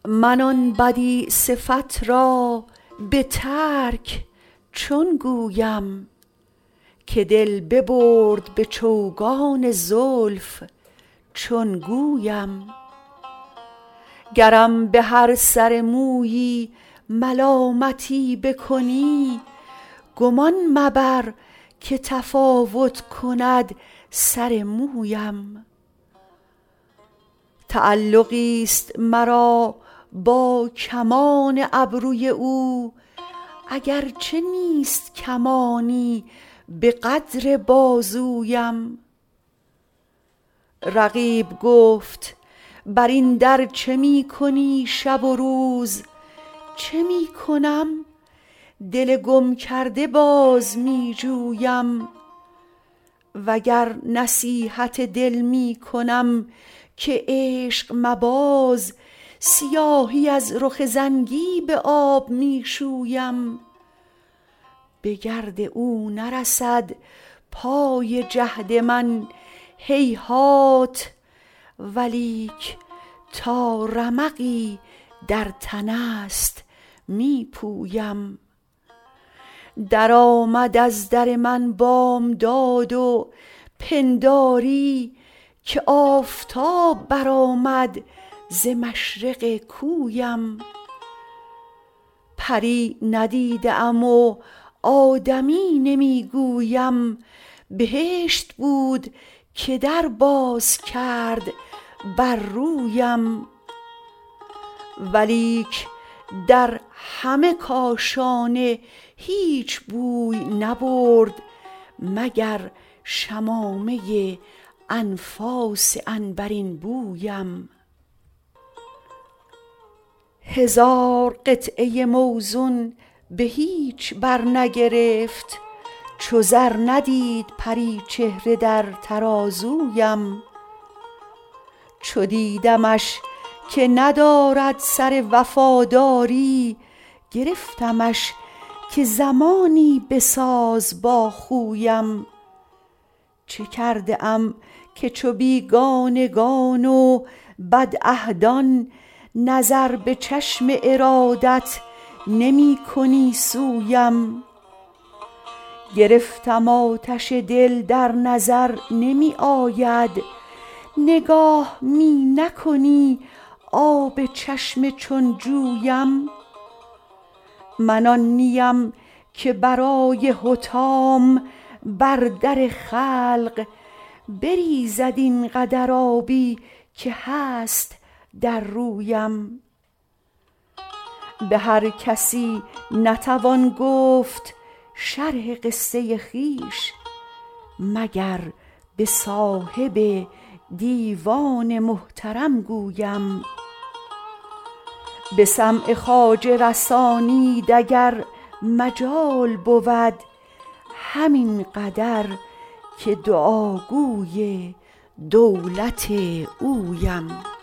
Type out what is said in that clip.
من آن بدیع صفت را به ترک چون گویم، که دل ببرد به چوگان زلف چون گویم. گرم به هر سر مویی ملامتی بکنی، گمان مبر که تفاوت کند سر مویم. تعلقیست مرا با کمان ابروی او، اگرچه نیست کمانی به قدر بازویم. رقیب گفت بر این در چه می کنی شب و روز؟ چه می کنم؟ دل گم کرده باز می جویم. وگر نصیحت دل می کنم که عشق مباز، سیاهی از رخ زنگی به آب می شویم. به گرد او نرسد پای جهد من هیهات، ولیک تا رمقی در تن است می پویم. در آمد از در من بامداد و پنداری، که آفتاب برآمد ز مشرق کویم. پری ندیده ام و آدمی نمی گویم، بهشت بود که در باز کرد بر رویم. ولیک در همه کاشانه هیچ بوی نبرد، مگر شمامه انفاس عنبرین بویم. 1000 قطعه موزون به هیچ بر نگرفت، چو زر ندید پری چهره در ترازویم. چو دیدمش که ندارد سر وفاداری، گرفتمش که زمانی بساز با خویم. چه کرده ام که چو بیگانگان و بدعهدان، نظر به چشم ارادت نمی کنی سویم. گرفتم آتش دل در نظر نمی آید، نگاه می نکنی آب چشم چون جویم. من آن نیم که برای حطام بر در خلق، بریزد این قدر آبی که هست در رویم. به هر کسی نتوان گفت شرح قصه خویش، مگر به صاحب دیوان محترم گویم. به سمع خواجه رسانید اگر مجال بود، همین قدر که دعاگوی دولت اویم.